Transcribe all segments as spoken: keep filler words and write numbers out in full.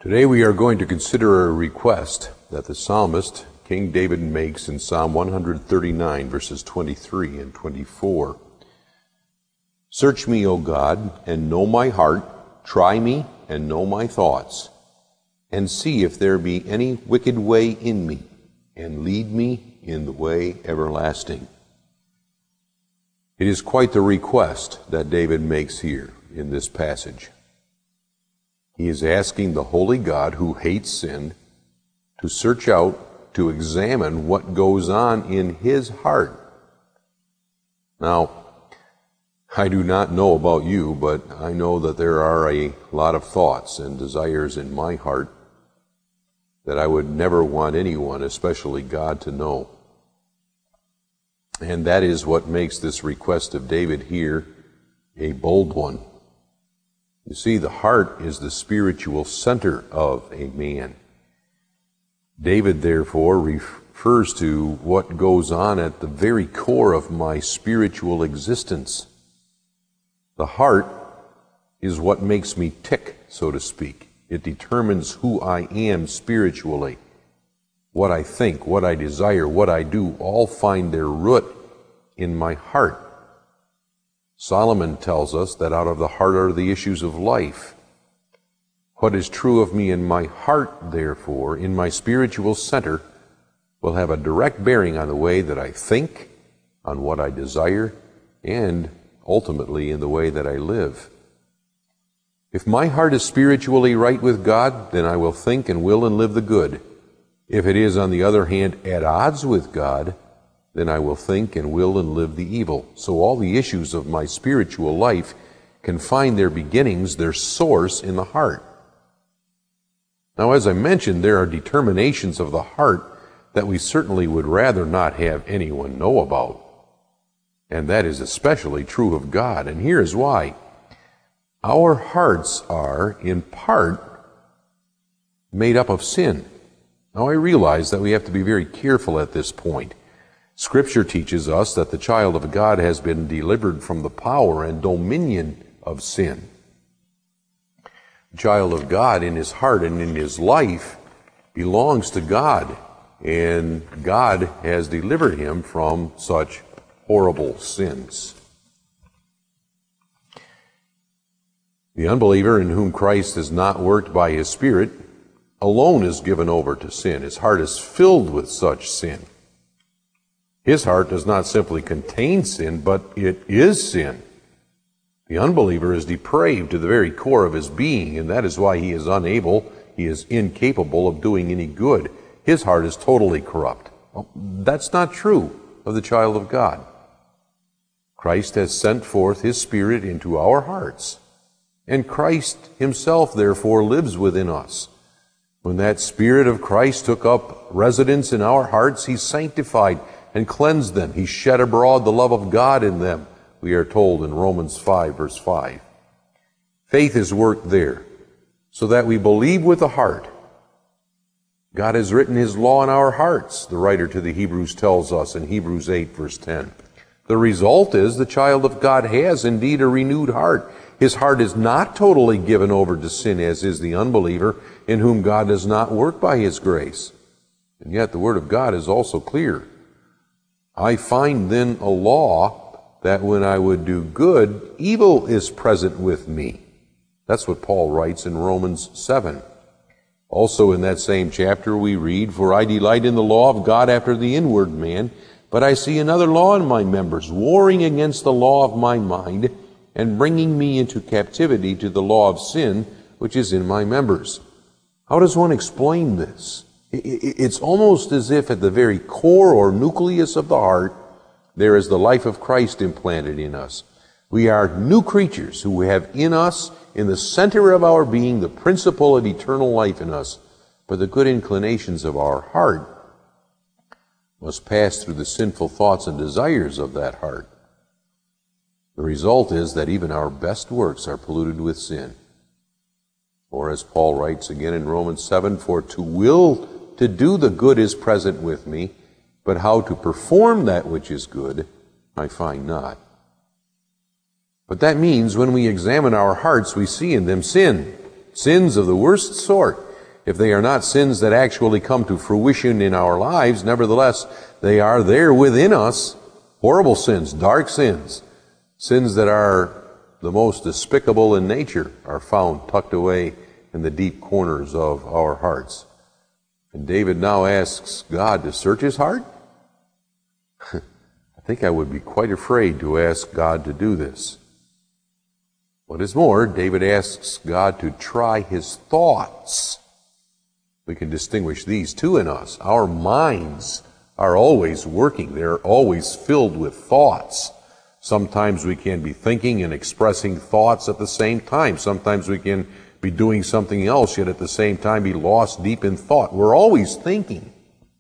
Today we are going to consider a request that the psalmist, King David, makes in Psalm one thirty-nine, verses twenty-three and twenty-four. Search me, O God, and know my heart. Try me and know my thoughts, and see if there be any wicked way in me, and lead me in the way everlasting. It is quite the request that David makes here in this passage. He is asking the holy God who hates sin to search out, to examine what goes on in his heart. Now, I do not know about you, but I know that there are a lot of thoughts and desires in my heart that I would never want anyone, especially God, to know. And that is what makes this request of David here a bold one. You see, the heart is the spiritual center of a man. David, therefore, refers to what goes on at the very core of my spiritual existence. The heart is what makes me tick, so to speak. It determines who I am spiritually. What I think, what I desire, what I do, all find their root in my heart. Solomon tells us that out of the heart are the issues of life. What is true of me in my heart, therefore, in my spiritual center, will have a direct bearing on the way that I think, on what I desire, and ultimately in the way that I live. If my heart is spiritually right with God, then I will think and will and live the good. If it is, on the other hand, at odds with God, then I will think and will and live the evil. So all the issues of my spiritual life can find their beginnings, their source, in the heart. Now, as I mentioned, there are determinations of the heart that we certainly would rather not have anyone know about. And that is especially true of God. And here's why. Our hearts are, in part, made up of sin. Now, I realize that we have to be very careful at this point. Scripture teaches us that the child of God has been delivered from the power and dominion of sin. The child of God in his heart and in his life belongs to God, and God has delivered him from such horrible sins. The unbeliever in whom Christ has not worked by his Spirit alone is given over to sin. His heart is filled with such sin. His heart does not simply contain sin, but it is sin. The unbeliever is depraved to the very core of his being, and that is why he is unable, he is incapable of doing any good. His heart is totally corrupt. Well, that's not true of the child of God. Christ has sent forth his Spirit into our hearts, and Christ himself, therefore, lives within us. When that Spirit of Christ took up residence in our hearts, he sanctified and cleansed them. He shed abroad the love of God in them, we are told in Romans five, verse five. Faith is worked there, so that we believe with the heart. God has written his law in our hearts, the writer to the Hebrews tells us in Hebrews eight, verse ten. The result is the child of God has indeed a renewed heart. His heart is not totally given over to sin, as is the unbeliever, in whom God does not work by his grace. And yet the Word of God is also clear. I find then a law that when I would do good, evil is present with me. That's what Paul writes in Romans seven. Also in that same chapter we read, For I delight in the law of God after the inward man, but I see another law in my members, warring against the law of my mind, and bringing me into captivity to the law of sin, which is in my members. How does one explain this? It's almost as if at the very core or nucleus of the heart, there is the life of Christ implanted in us. We are new creatures who have in us, in the center of our being, the principle of eternal life in us. But the good inclinations of our heart must pass through the sinful thoughts and desires of that heart. The result is that even our best works are polluted with sin. Or as Paul writes again in Romans seven, For to will to do the good is present with me, but how to perform that which is good I find not. But that means when we examine our hearts, we see in them sin, sins of the worst sort. if they are not sins that actually come to fruition in our lives, nevertheless, they are there within us. Horrible sins, dark sins, sins that are the most despicable in nature are found tucked away in the deep corners of our hearts. And David now asks God to search his heart? I think I would be quite afraid to ask God to do this. What is more, David asks God to try his thoughts. We can distinguish these two in us. Our minds are always working. They're always filled with thoughts. Sometimes we can be thinking and expressing thoughts at the same time. Sometimes we can be doing something else, yet at the same time be lost deep in thought. We're always thinking.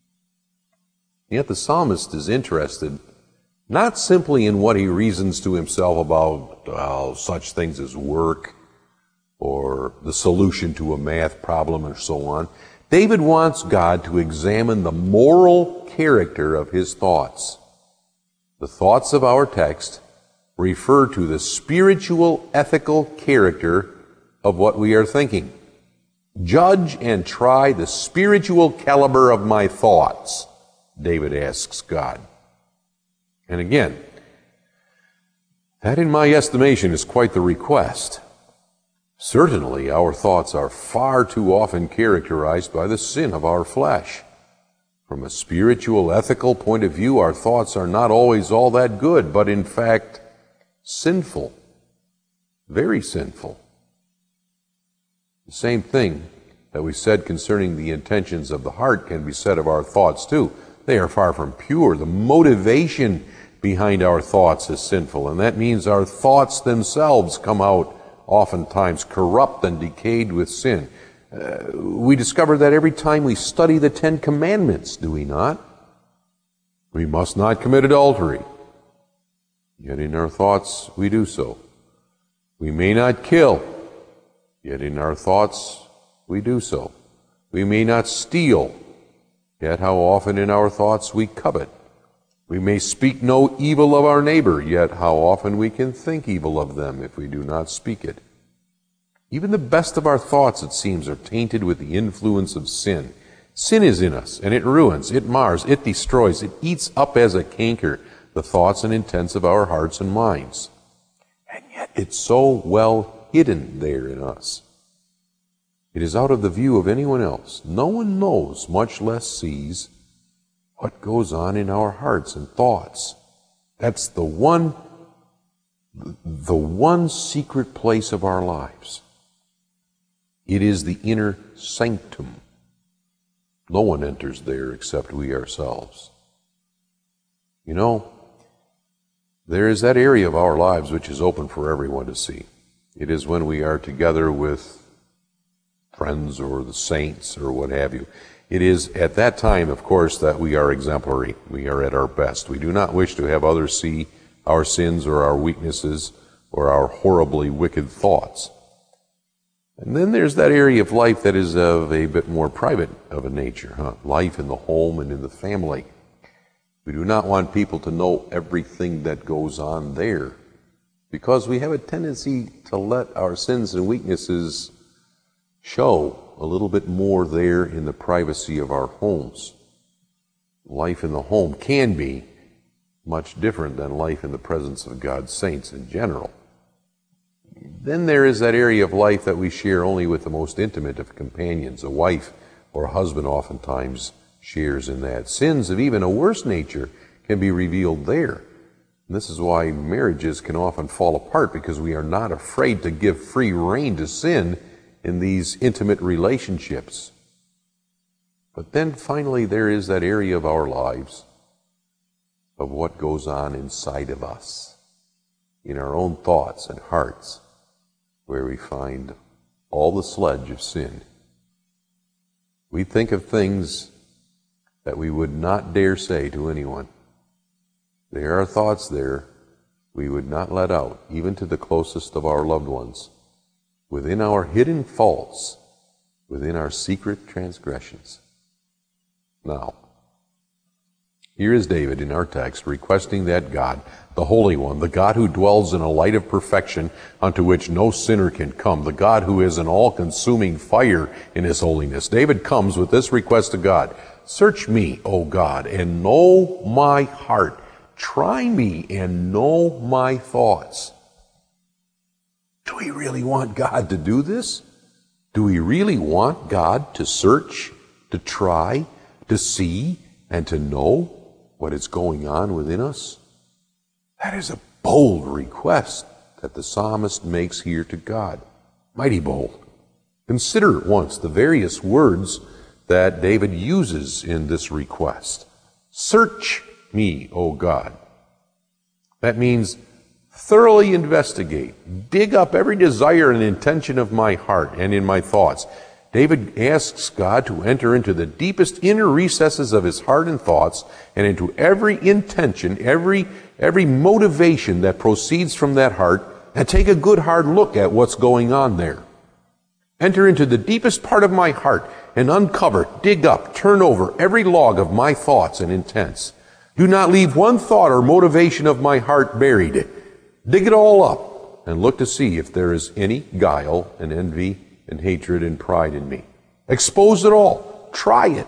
Yet the psalmist is interested not simply in what he reasons to himself about uh, such things as work or the solution to a math problem or so on. David wants God to examine the moral character of his thoughts. The thoughts of our text refer to the spiritual, ethical character of what we are thinking. Judge and try the spiritual caliber of my thoughts, David asks God. And again, that in my estimation is quite the request. Certainly, our thoughts are far too often characterized by the sin of our flesh. From a spiritual, ethical point of view, our thoughts are not always all that good, but in fact, sinful. Very sinful. The same thing that we said concerning the intentions of the heart can be said of our thoughts too. They are far from pure. The motivation behind our thoughts is sinful, and that means our thoughts themselves come out oftentimes corrupt and decayed with sin. Uh, we discover that every time we study the Ten Commandments, do we not? We must not commit adultery. Yet in our thoughts we do so. We may not kill. Yet in our thoughts we do so. We may not steal. Yet how often in our thoughts we covet. We may speak no evil of our neighbor, yet how often we can think evil of them if we do not speak it. Even the best of our thoughts, it seems, are tainted with the influence of sin. Sin is in us, and it ruins, it mars, it destroys, it eats up as a canker the thoughts and intents of our hearts and minds. And yet it's so well hidden there in us. It is out of the view of anyone else. No one knows, much less sees, what goes on in our hearts and thoughts. That's the one, the one secret place of our lives. It is the inner sanctum. No one enters there except we ourselves. You know, there is that area of our lives which is open for everyone to see. It is when we are together with friends or the saints or what have you. It is at that time, of course, that we are exemplary. We are at our best. We do not wish to have others see our sins or our weaknesses or our horribly wicked thoughts. And then there's that area of life that is of a bit more private of a nature, huh? Life in the home and in the family. We do not want people to know everything that goes on there, because we have a tendency to let our sins and weaknesses show a little bit more there in the privacy of our homes. Life in the home can be much different than life in the presence of God's saints in general. Then there is that area of life that we share only with the most intimate of companions. A wife or a husband oftentimes shares in that. Sins of even a worse nature can be revealed there. And this is why marriages can often fall apart, because we are not afraid to give free rein to sin in these intimate relationships. But then finally there is that area of our lives of what goes on inside of us, in our own thoughts and hearts, where we find all the sledge of sin. We think of things that we would not dare say to anyone. There are thoughts there we would not let out, even to the closest of our loved ones, within our hidden faults, within our secret transgressions. Now, Here is David in our text requesting that God, the Holy One, the God who dwells in a light of perfection unto which no sinner can come, the God who is an all-consuming fire in his holiness. David comes with this request to God: search me, O God, and know my heart. Try me and know my thoughts. Do we really want God to do this? Do we really want God to search, to try, to see, and to know what is going on within us? That is a bold request that the psalmist makes here to God. Mighty bold. Consider at once the various words that David uses in this request. Search me, O God. That means thoroughly investigate, dig up every desire and intention of my heart and in my thoughts. David asks God to enter into the deepest inner recesses of his heart and thoughts, and into every intention, every, every motivation that proceeds from that heart, and take a good hard look at what's going on there. Enter into the deepest part of my heart and uncover, dig up, turn over every log of my thoughts and intents. Do not leave one thought or motivation of my heart buried. Dig it all up and look to see if there is any guile and envy and hatred and pride in me. Expose it all. Try it.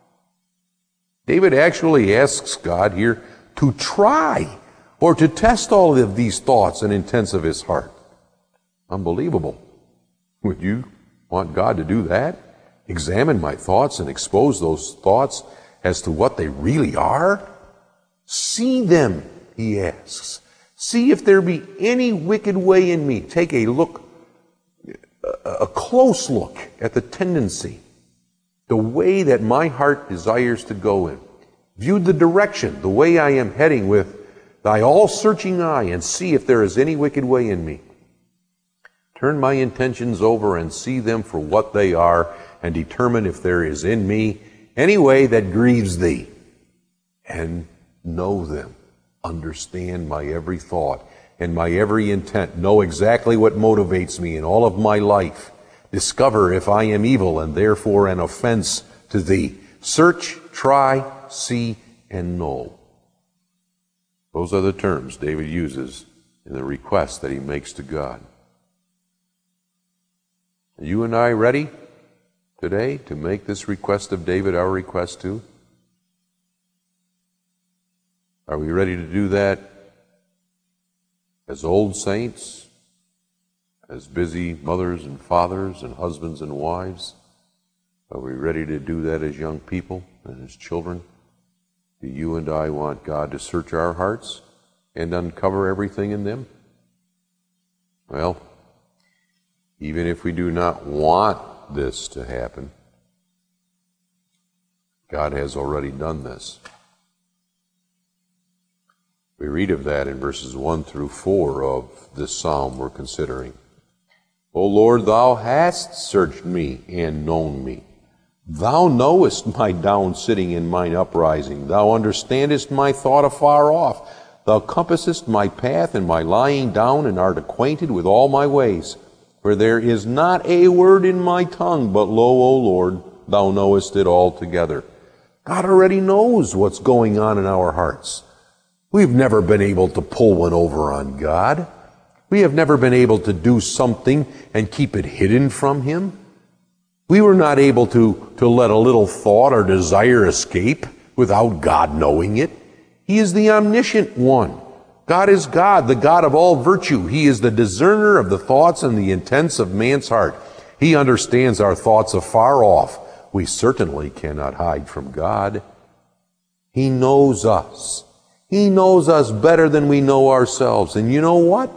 David actually asks God here to try or to test all of these thoughts and intents of his heart. Unbelievable. Would you want God to do that? Examine my thoughts and expose those thoughts as to what they really are? See them, he asks. See if there be any wicked way in me. Take a look, a close look at the tendency, the way that my heart desires to go in. View the direction, the way I am heading with thy all-searching eye, and see if there is any wicked way in me. Turn my intentions over and see them for what they are, and determine if there is in me any way that grieves thee. And know them. Understand my every thought and my every intent. Know exactly what motivates me in all of my life. Discover if I am evil and therefore an offense to thee. Search, try, see, and know. Those are the terms David uses in the request that he makes to God. Are you and I ready today to make this request of David our request too? Are we ready to do that as old saints, as busy mothers and fathers and husbands and wives? Are we ready to do that as young people and as children? Do you and I want God to search our hearts and uncover everything in them? Well, even if we do not want this to happen, God has already done this. We read of that in verses one through four of this psalm we're considering. O Lord, thou hast searched me and known me. Thou knowest my down sitting and mine uprising. Thou understandest my thought afar off. Thou compassest my path and my lying down, and art acquainted with all my ways. For there is not a word in my tongue, but lo, O Lord, thou knowest it altogether. God already knows what's going on in our hearts. We've never been able to pull one over on God. We have never been able to do something and keep it hidden from Him. We were not able to, to let a little thought or desire escape without God knowing it. He is the omniscient one. God is God, the God of all virtue. He is the discerner of the thoughts and the intents of man's heart. He understands our thoughts afar off. We certainly cannot hide from God. He knows us. He knows us better than we know ourselves. And you know what?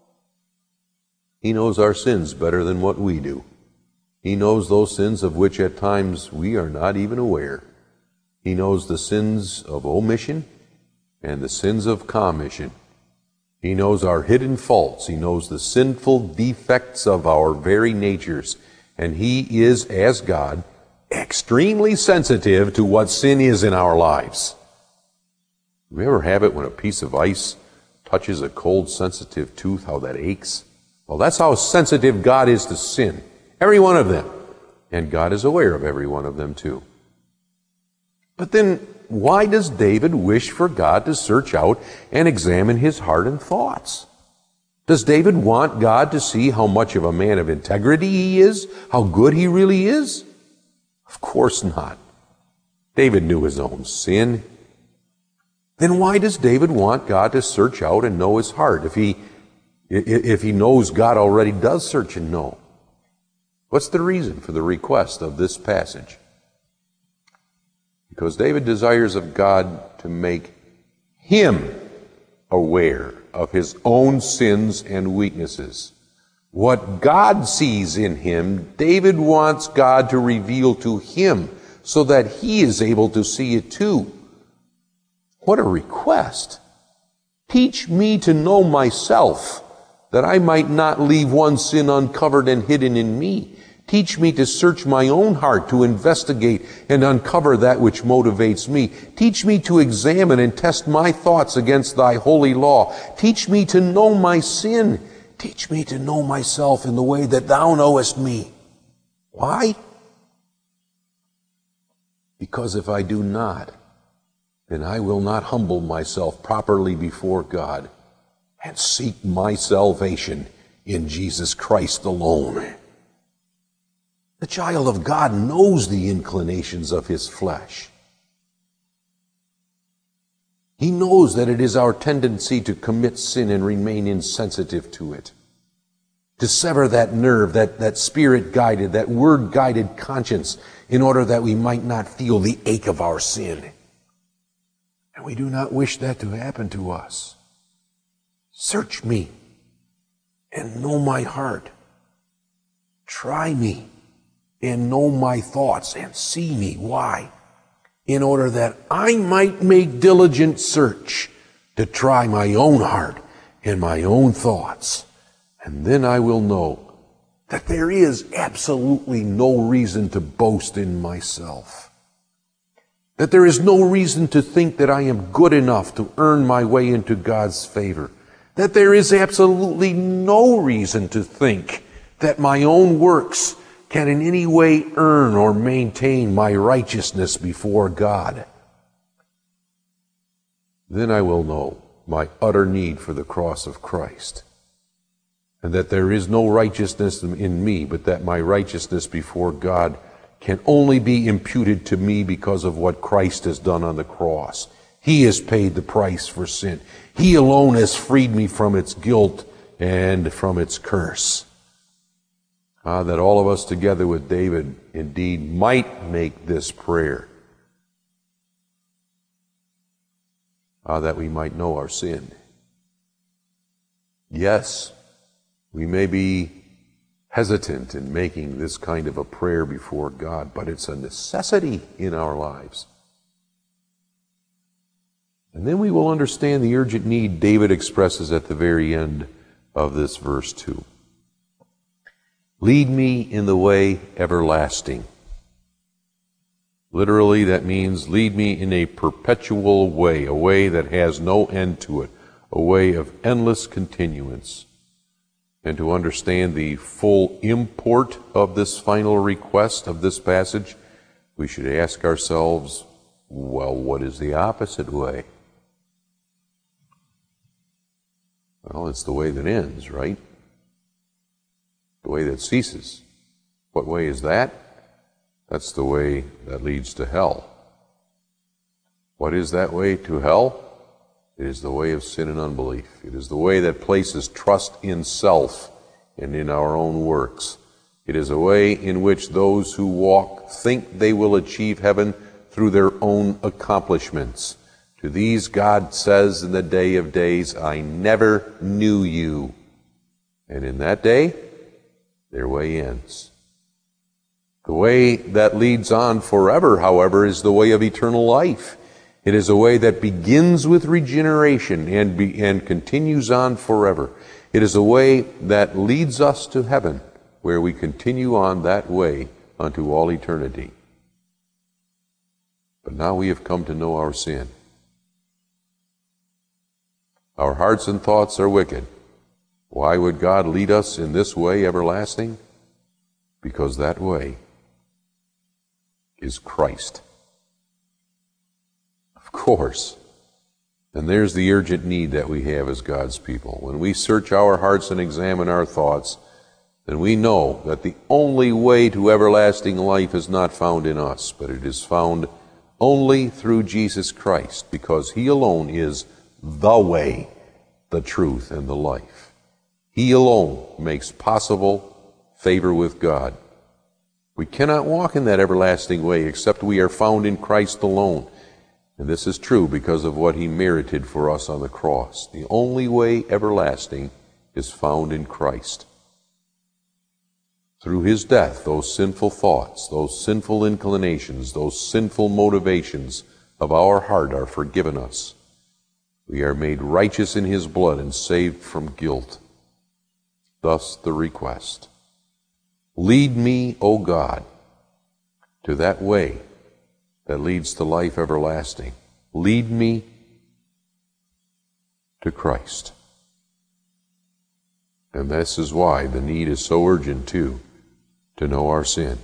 He knows our sins better than what we do. He knows those sins of which at times we are not even aware. He knows the sins of omission and the sins of commission. He knows our hidden faults. He knows the sinful defects of our very natures. And He is, as God, extremely sensitive to what sin is in our lives. Do you ever have it when a piece of ice touches a cold, sensitive tooth, how that aches? Well, that's how sensitive God is to sin. Every one of them. And God is aware of every one of them too. But then, why does David wish for God to search out and examine his heart and thoughts? Does David want God to see how much of a man of integrity he is? How good he really is? Of course not. David knew his own sin. Then why does David want God to search out and know his heart if he, if he knows God already does search and know? What's the reason for the request of this passage? Because David desires of God to make him aware of his own sins and weaknesses. What God sees in him, David wants God to reveal to him so that he is able to see it too. What a request. Teach me to know myself, that I might not leave one sin uncovered and hidden in me. Teach me to search my own heart, to investigate and uncover that which motivates me. Teach me to examine and test my thoughts against thy holy law. Teach me to know my sin. Teach me to know myself in the way that thou knowest me. Why? Because if I do not, then I will not humble myself properly before God and seek my salvation in Jesus Christ alone. The child of God knows the inclinations of his flesh. He knows that it is our tendency to commit sin and remain insensitive to it, to sever that nerve, that, that spirit-guided, that word-guided conscience in order that we might not feel the ache of our sin. And we do not wish that to happen to us. Search me and know my heart. Try me and know my thoughts and see me. Why? In order that I might make diligent search to try my own heart and my own thoughts. And then I will know that there is absolutely no reason to boast in myself. That there is no reason to think that I am good enough to earn my way into God's favor. That there is absolutely no reason to think that my own works can in any way earn or maintain my righteousness before God. Then I will know my utter need for the cross of Christ, and that there is no righteousness in me, but that my righteousness before God can only be imputed to me because of what Christ has done on the cross. He has paid the price for sin. He alone has freed me from its guilt and from its curse. Ah, that all of us together with David indeed might make this prayer. Ah, that we might know our sin. Yes, we may be hesitant in making this kind of a prayer before God, but it's a necessity in our lives. And then we will understand the urgent need David expresses at the very end of this verse two. Lead me in the way everlasting. Literally, that means lead me in a perpetual way, a way that has no end to it, a way of endless continuance. And to understand the full import of this final request of this passage, we should ask ourselves, well, what is the opposite way? Well, it's the way that ends, right? The way that ceases. What way is that? That's the way that leads to hell. What is that way to hell? It is the way of sin and unbelief. It is the way that places trust in self and in our own works. It is a way in which those who walk think they will achieve heaven through their own accomplishments. To these God says in the day of days, I never knew you. And in that day, their way ends. The way that leads on forever, however, is the way of eternal life. It is a way that begins with regeneration and, be, and continues on forever. It is a way that leads us to heaven, where we continue on that way unto all eternity. But now we have come to know our sin. Our hearts and thoughts are wicked. Why would God lead us in this way everlasting? Because that way is Christ. Of course. And there's the urgent need that we have as God's people. When we search our hearts and examine our thoughts, then we know that the only way to everlasting life is not found in us, but it is found only through Jesus Christ, because He alone is the way, the truth, and the life. He alone makes possible favor with God. We cannot walk in that everlasting way except we are found in Christ alone. And this is true because of what He merited for us on the cross. The only way everlasting is found in Christ. Through His death, those sinful thoughts, those sinful inclinations, those sinful motivations of our heart are forgiven us. We are made righteous in His blood and saved from guilt. Thus the request, lead me, O God, to that way that leads to life everlasting. Lead me to Christ. And this is why the need is so urgent, too, to know our sin.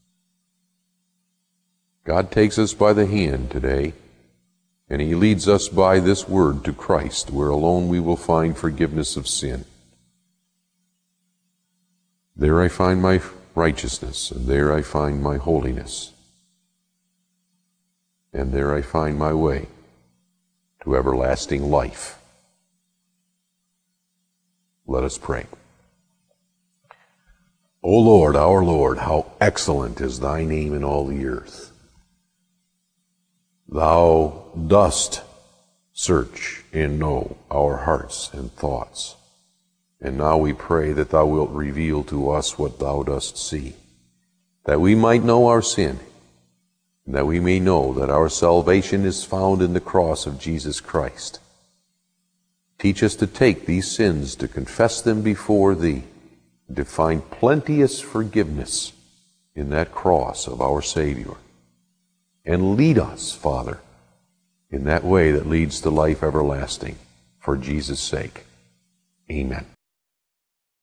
God takes us by the hand today, and He leads us by this word to Christ, where alone we will find forgiveness of sin. There I find my righteousness, and there I find my holiness. And there I find my way to everlasting life. Let us pray. O Lord, our Lord, how excellent is Thy name in all the earth. Thou dost search and know our hearts and thoughts. And now we pray that Thou wilt reveal to us what Thou dost see, that we might know our sin, and that we may know that our salvation is found in the cross of Jesus Christ. Teach us to take these sins, to confess them before Thee, and to find plenteous forgiveness in that cross of our Savior. And lead us, Father, in that way that leads to life everlasting, for Jesus' sake. Amen.